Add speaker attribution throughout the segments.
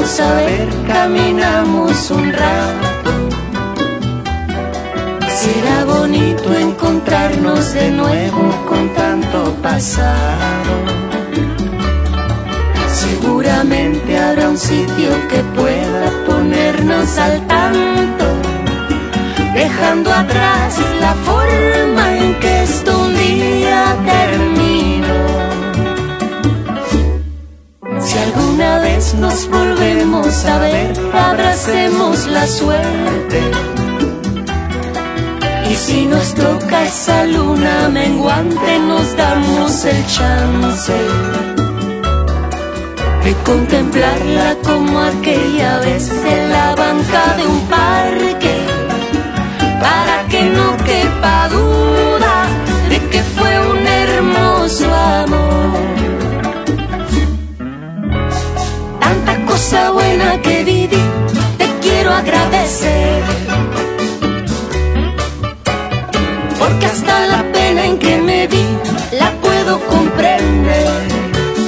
Speaker 1: volvemos a ver, caminamos un rato. Será bonito encontrarnos de nuevo con tanto pasado. Seguramente habrá un sitio que pueda ponernos al tanto, dejando atrás la forma en que esto un día terminó. Si alguna vez nos volvemos a ver, abracemos la suerte. Y si nos toca esa luna menguante, nos damos el chance de contemplarla como aquella vez en la banca de un parque, para que no quepa duda de que fue un hermoso amor. Tanta cosa buena que viví, te quiero agradecer, porque hasta la pena en que me vi la puedo comprender.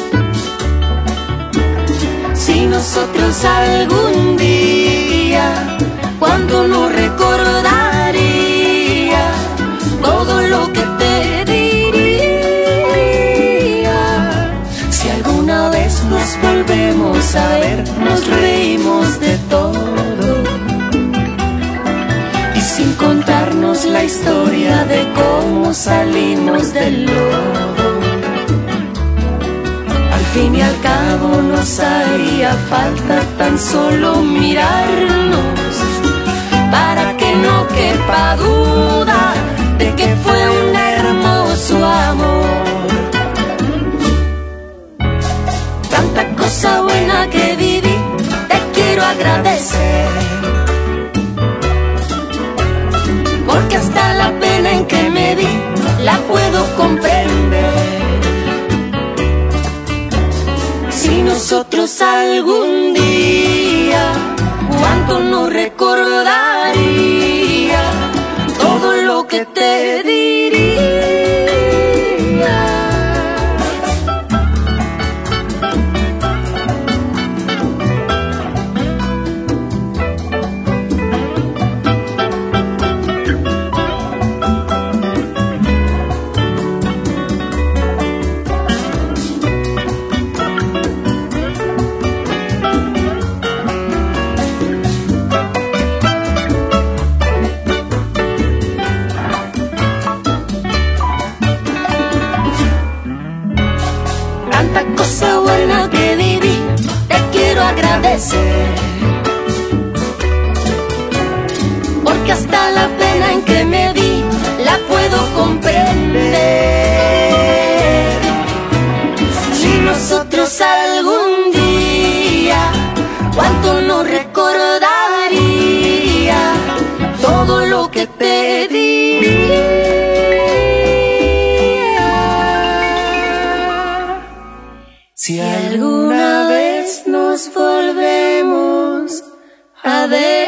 Speaker 1: Si nosotros algún día, cuando no recordaría todo lo que te diría. Si alguna vez nos volvemos a ver, nos reímos de todo, y sin contarnos la historia de cómo salimos del lodo. Al fin y al cabo nos haría falta tan solo mirarnos, para que no quepa duda de que fue un hermoso amor. Tanta cosa buena que viví, te quiero agradecer, porque hasta la pena en que me vi la puedo comprender. Si nosotros algún día, cuánto no recordaría todo lo que te diría. Tanta cosa buena que viví, te quiero agradecer, porque hasta la pena en que me vi la puedo comprender. Si nosotros algún día, cuánto no recordaría todo lo que te diría. Si alguna vez nos volvemos a ver.